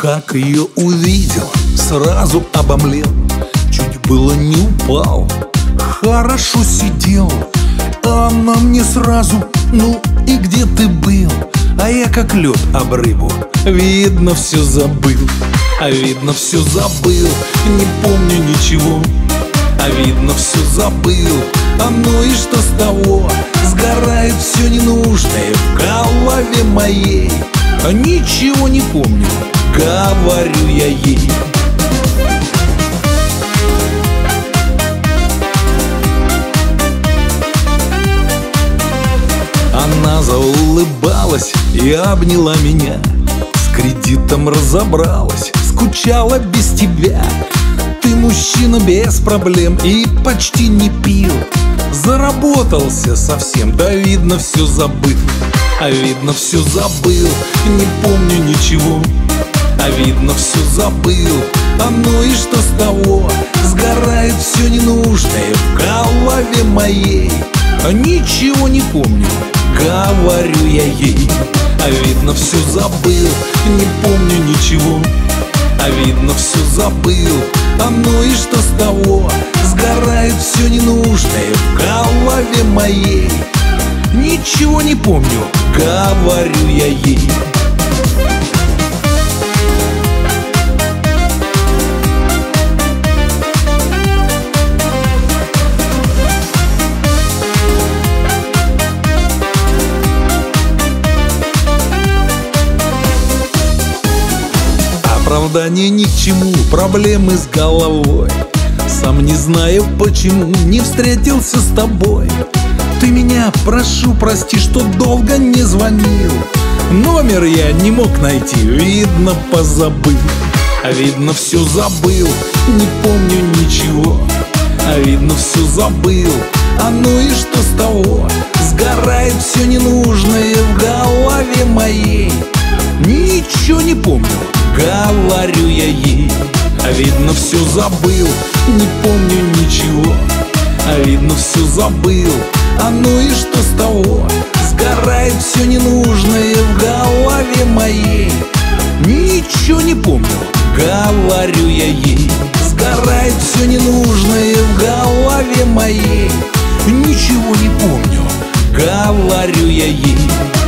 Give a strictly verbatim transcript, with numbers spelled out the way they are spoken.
Как ее увидел, сразу обомлел, чуть было не упал. Хорошо сидел, а она мне сразу: ну и где ты был? А я как лед об рыбу, видно, все забыл. А видно, все забыл, не помню ничего. А видно, все забыл, а ну и что с того? Сгорает все ненужное в голове моей. А ничего не помню, говорю я ей. Она заулыбалась и обняла меня. С кредитом разобралась, скучала без тебя. Ты мужчина без проблем и почти не пил. Заработался совсем, да видно, все забыл. А видно, все забыл, не помню ничего. А видно, все забыл, а ну и что с того? Сгорает все ненужное в голове моей. А ничего не помню, говорю я ей. А видно, все забыл, не помню ничего. А видно, все забыл, а ну и что с того? Сгорает все ненужное в голове моей. Ничего не помню, говорю я ей. Оправдание ни к чему, проблемы с головой. Сам не знаю почему не встретился с тобой. Ты меня, прошу, прости, что долго не звонил. Номер я не мог найти, видно, позабыл. А видно, все забыл, не помню ничего. А видно, все забыл, а ну и что с того? Сгорает все ненужное в голове моей. Ничего не помню, говорю я ей. А видно, все забыл, не помню ничего. А видно, все забыл, а ну и что с того? Сгорает все ненужное в голове моей. Ничего не помню, говорю я ей. Сгорает все ненужное в голове моей. Ничего не помню, говорю я ей.